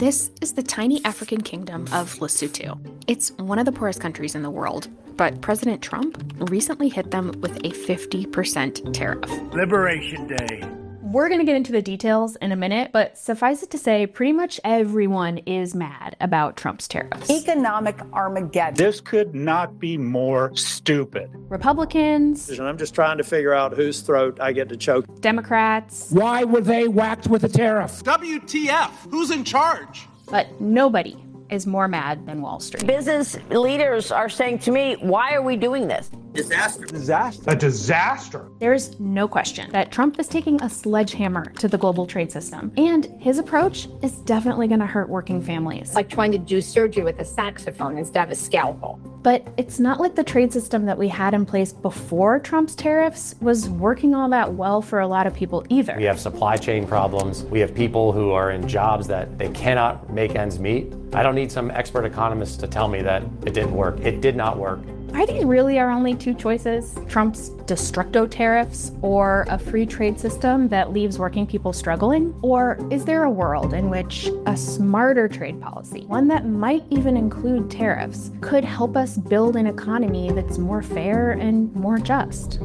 This is the tiny African kingdom of Lesotho. It's one of the poorest countries in the world, but President Trump recently hit them with a 50% tariff. Liberation Day. We're going to get into the details in a minute, but suffice it to say, pretty much everyone is mad about Trump's tariffs. Economic Armageddon. This could not be more stupid. Republicans. And I'm just trying to figure out whose throat I get to choke. Democrats. Why were they whacked with a tariff? WTF? Who's in charge? But nobody is more mad than Wall Street. Business leaders are saying to me, why are we doing this? Disaster. A disaster. There's no question that Trump is taking a sledgehammer to the global trade system, and his approach is definitely going to hurt working families. Like trying to do surgery with a saxophone instead of a scalpel. But it's not like the trade system that we had in place before Trump's tariffs was working all that well for a lot of people either. We have supply chain problems. We have people who are in jobs that they cannot make ends meet. I don't need some expert economist to tell me that it didn't work. It did not work. Are these really our only two choices? Trump's destructo tariffs or a free trade system that leaves working people struggling? Or is there a world in which a smarter trade policy, one that might even include tariffs, could help us build an economy that's more fair and more just?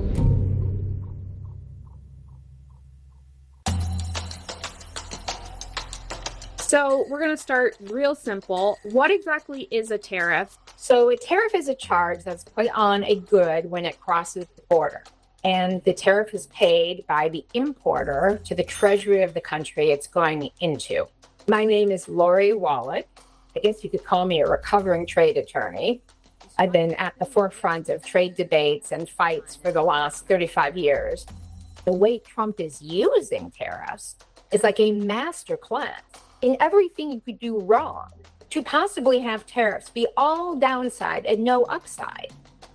So we're going to start real simple. What exactly is a tariff? So a tariff is a charge that's put on a good when it crosses the border. And the tariff is paid by the importer to the treasury of the country it's going into. My name is Lori Wallach. I guess you could call me a recovering trade attorney. I've been at the forefront of trade debates and fights for the last 35 years. The way Trump is using tariffs is like a master class in everything you could do wrong to possibly have tariffs be all downside and no upside.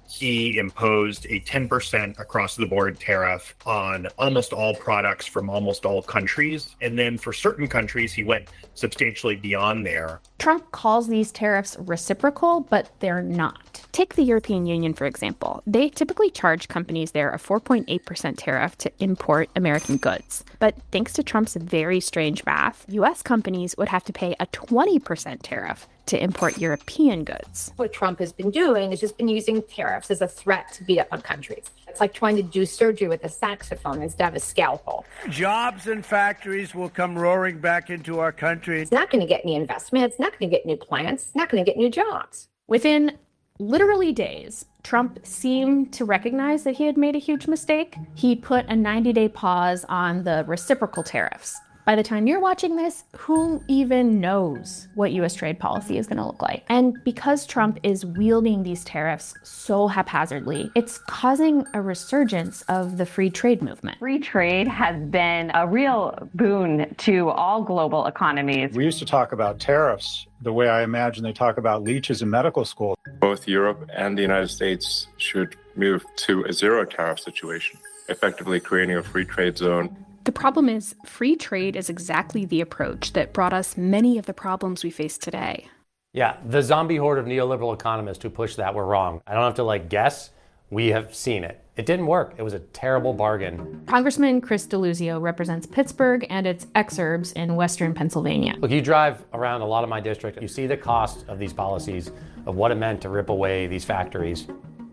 He imposed a 10% across the board tariff on almost all products from almost all countries. And then for certain countries, he went substantially beyond there. Trump calls these tariffs reciprocal, but they're not. Take the European Union, for example. They typically charge companies there a 4.8% tariff to import American goods. But thanks to Trump's very strange math, U.S. companies would have to pay a 20% tariff to import European goods. What Trump has been doing is just been using tariffs as a threat to beat up on countries. It's like trying to do surgery with a saxophone instead of a scalpel. Jobs and factories will come roaring back into our country. It's not going to get any investment. It's not going to get new plants. It's not going to get new jobs. Within literally days, Trump seemed to recognize that he had made a huge mistake. He put a 90-day pause on the reciprocal tariffs. By the time you're watching this, who even knows what U.S. trade policy is going to look like? And because Trump is wielding these tariffs so haphazardly, it's causing a resurgence of the free trade movement. Free trade has been a real boon to all global economies. We used to talk about tariffs the way I imagine they talk about leeches in medical school. Both Europe and the United States should move to a zero tariff situation, effectively creating a free trade zone. The problem is, free trade is exactly the approach that brought us many of the problems we face today. Yeah, the zombie horde of neoliberal economists who pushed that were wrong. I don't have to guess. We have seen it. It didn't work. It was a terrible bargain. Congressman Chris Deluzio represents Pittsburgh and its exurbs in western Pennsylvania. Look, you drive around a lot of my district, you see the cost of these policies, of what it meant to rip away these factories.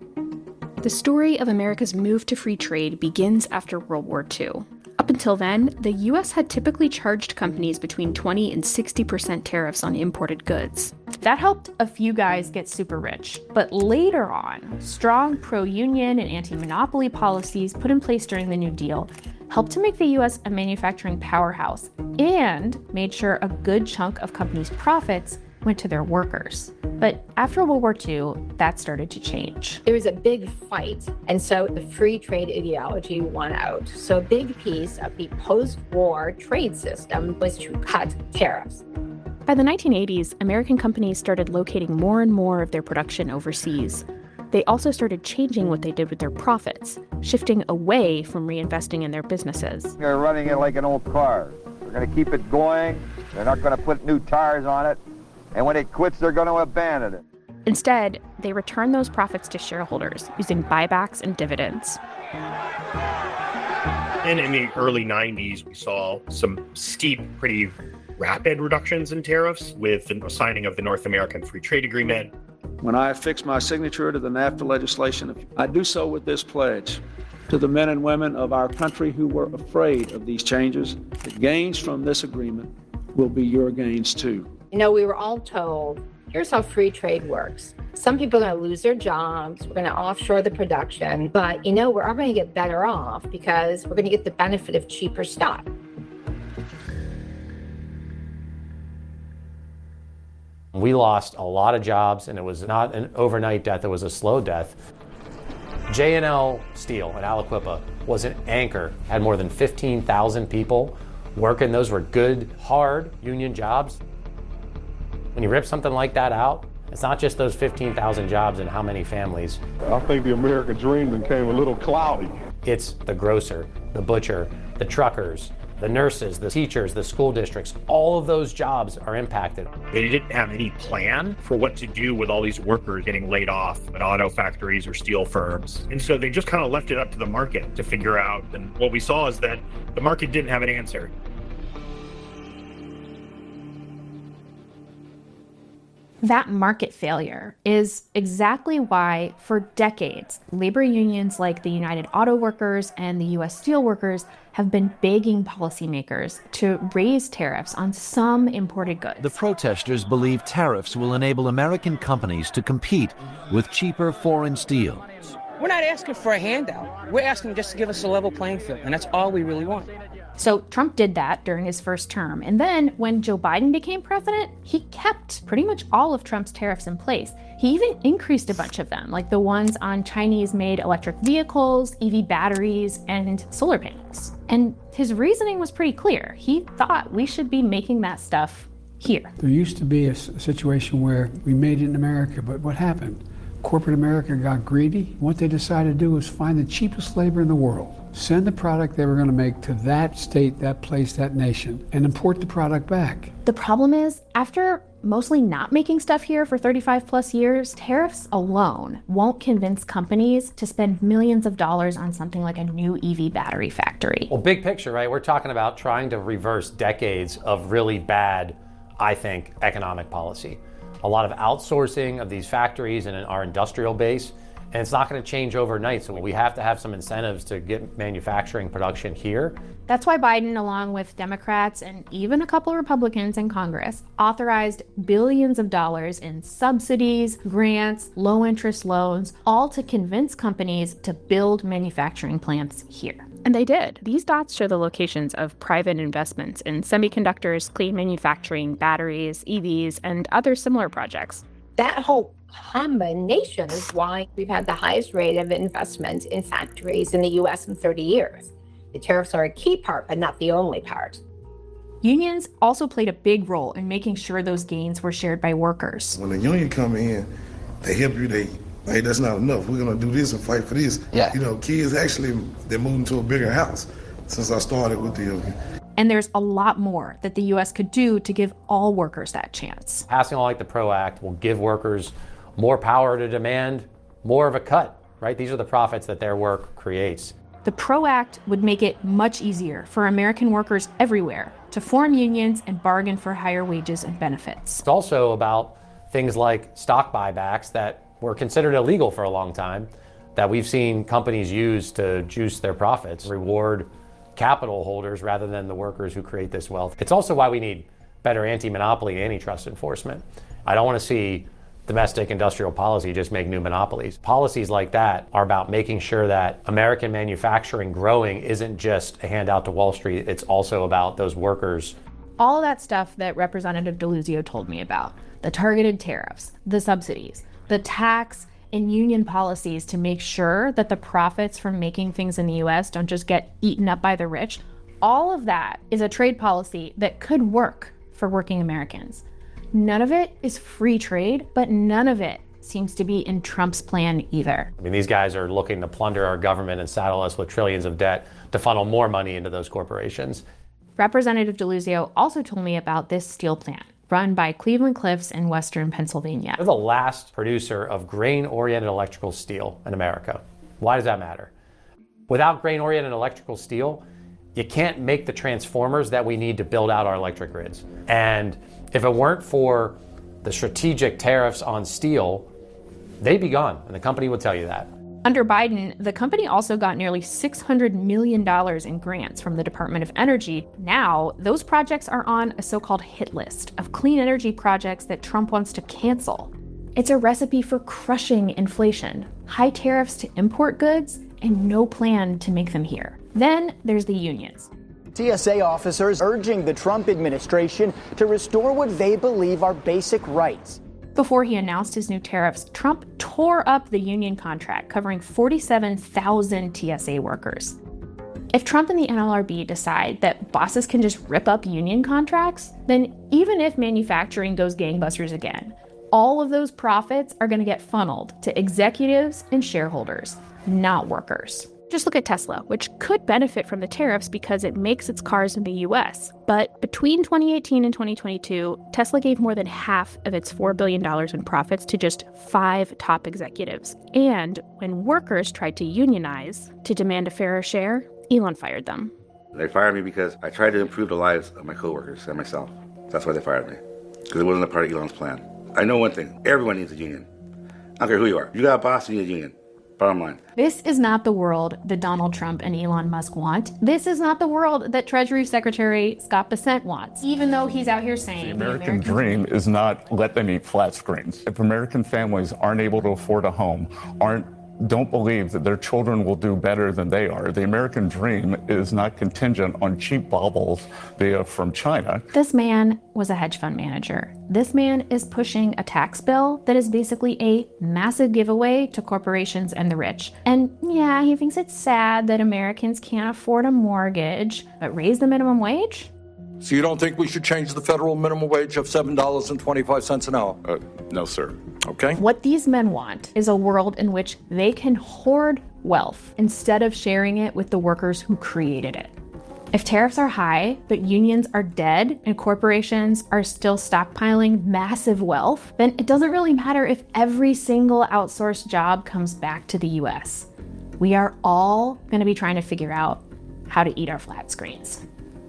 The story of America's move to free trade begins after World War II. Up until then, the U.S. had typically charged companies between 20 and 60% tariffs on imported goods. That helped a few guys get super rich. But later on, strong pro-union and anti-monopoly policies put in place during the New Deal helped to make the U.S. a manufacturing powerhouse and made sure a good chunk of companies' profits went to their workers. But after World War II, that started to change. There was a big fight, and so the free trade ideology won out. So a big piece of the post-war trade system was to cut tariffs. By the 1980s, American companies started locating more and more of their production overseas. They also started changing what they did with their profits, shifting away from reinvesting in their businesses. They're running it like an old car. They're going to keep it going. They're not going to put new tires on it. And when it quits, they're going to abandon it. Instead, they return those profits to shareholders using buybacks and dividends. And in the early 90s, we saw some steep, pretty rapid reductions in tariffs with the signing of the North American Free Trade Agreement. When I affix my signature to the NAFTA legislation, I do so with this pledge. To the men and women of our country who were afraid of these changes, the gains from this agreement will be your gains too. You know, we were all told, here's how free trade works. Some people are going to lose their jobs. We're going to offshore the production. But, you know, we're all going to get better off because we're going to get the benefit of cheaper stuff. We lost a lot of jobs, and it was not an overnight death, it was a slow death. J&L Steel at Aliquippa was an anchor, had more than 15,000 people working. Those were good, hard union jobs. When you rip something like that out, it's not just those 15,000 jobs and how many families. I think the American dream became a little cloudy. It's the grocer, the butcher, the truckers, the nurses, the teachers, the school districts, all of those jobs are impacted. They didn't have any plan for what to do with all these workers getting laid off at auto factories or steel firms. And so they just kind of left it up to the market to figure out. And what we saw is that the market didn't have an answer. That market failure is exactly why, for decades, labor unions like the United Auto Workers and the U.S. Steel Workers have been begging policymakers to raise tariffs on some imported goods. The protesters believe tariffs will enable American companies to compete with cheaper foreign steel. We're not asking for a handout. We're asking just to give us a level playing field, and that's all we really want. So Trump did that during his first term. And then when Joe Biden became president, he kept pretty much all of Trump's tariffs in place. He even increased a bunch of them, like the ones on Chinese-made electric vehicles, EV batteries, and solar panels. And his reasoning was pretty clear. He thought we should be making that stuff here. There used to be a situation where we made it in America, but what happened? Corporate America got greedy. What they decided to do was find the cheapest labor in the world, send the product they were going to make to that state, that place, that nation, and import the product back. The problem is, after mostly not making stuff here for 35 plus years, tariffs alone won't convince companies to spend millions of dollars on something like a new EV battery factory. Well, big picture, right? We're talking about trying to reverse decades of really bad, I think, economic policy. A lot of outsourcing of these factories and our industrial base, and it's not going to change overnight. So we have to have some incentives to get manufacturing production here. That's why Biden, along with Democrats and even a couple of Republicans in Congress, authorized billions of dollars in subsidies, grants, low-interest loans, all to convince companies to build manufacturing plants here. And they did. These dots show the locations of private investments in semiconductors, clean manufacturing, batteries, EVs, and other similar projects. That whole combination is why we've had the highest rate of investment in factories in the U.S. in 30 years. The tariffs are a key part, but not the only part. Unions also played a big role in making sure those gains were shared by workers. When the union come in, they help you, hey, that's not enough. We're going to do this and fight for this. Yeah. You know, kids actually, they're moving to a bigger house since I started with the union. And there's a lot more that the U.S. could do to give all workers that chance. Passing a law like the PRO Act will give workers more power to demand more of a cut, right? These are the profits that their work creates. The PRO Act would make it much easier for American workers everywhere to form unions and bargain for higher wages and benefits. It's also about things like stock buybacks that were considered illegal for a long time, that we've seen companies use to juice their profits, reward capital holders rather than the workers who create this wealth. It's also why we need better anti-monopoly and antitrust enforcement. I don't want to see domestic industrial policy just make new monopolies. Policies like that are about making sure that American manufacturing growing isn't just a handout to Wall Street, it's also about those workers. All of that stuff that Representative DeLuzio told me about, the targeted tariffs, the subsidies, the tax and union policies to make sure that the profits from making things in the U.S. don't just get eaten up by the rich, all of that is a trade policy that could work for working Americans. None of it is free trade, but none of it seems to be in Trump's plan either. I mean, these guys are looking to plunder our government and saddle us with trillions of debt to funnel more money into those corporations. Representative DeLuzio also told me about this steel plant run by Cleveland-Cliffs in western Pennsylvania. We're the last producer of grain-oriented electrical steel in America. Why does that matter? Without grain-oriented electrical steel, you can't make the transformers that we need to build out our electric grids. And if it weren't for the strategic tariffs on steel, they'd be gone, and the company would tell you that. Under Biden, the company also got nearly $600 million in grants from the Department of Energy. Now, those projects are on a so-called hit list of clean energy projects that Trump wants to cancel. It's a recipe for crushing inflation, high tariffs to import goods, and no plan to make them here. Then there's the unions. TSA officers urging the Trump administration to restore what they believe are basic rights. Before he announced his new tariffs, Trump tore up the union contract covering 47,000 TSA workers. If Trump and the NLRB decide that bosses can just rip up union contracts, then even if manufacturing goes gangbusters again, all of those profits are going to get funneled to executives and shareholders, not workers. Just look at Tesla, which could benefit from the tariffs because it makes its cars in the US. But between 2018 and 2022, Tesla gave more than half of its $4 billion in profits to just 5 top executives. And when workers tried to unionize to demand a fairer share, Elon fired them. They fired me because I tried to improve the lives of my coworkers and myself. That's why they fired me, because it wasn't a part of Elon's plan. I know one thing, everyone needs a union. I don't care who you are. You got a boss, you need a union. Bottom line. This is not the world that Donald Trump and Elon Musk want. This is not the world that Treasury Secretary Scott Bessent wants, even though he's out here saying the American dream is not let them eat flat screens. If American families aren't able to afford a home, don't believe that their children will do better than they are. The American dream is not contingent on cheap baubles from China. This man was a hedge fund manager. This man is pushing a tax bill that is basically a massive giveaway to corporations and the rich. And yeah, he thinks it's sad that Americans can't afford a mortgage, but raise the minimum wage? So you don't think we should change the federal minimum wage of $7.25 an hour? No, sir. Okay. What these men want is a world in which they can hoard wealth instead of sharing it with the workers who created it. If tariffs are high, but unions are dead and corporations are still stockpiling massive wealth, then it doesn't really matter if every single outsourced job comes back to the US. We are all going to be trying to figure out how to eat our flat screens.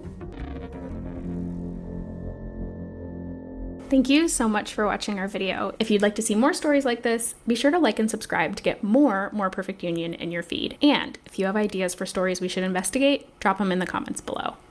Thank you so much for watching our video. If you'd like to see more stories like this, be sure to like and subscribe to get more Perfect Union in your feed. And if you have ideas for stories we should investigate, drop them in the comments below.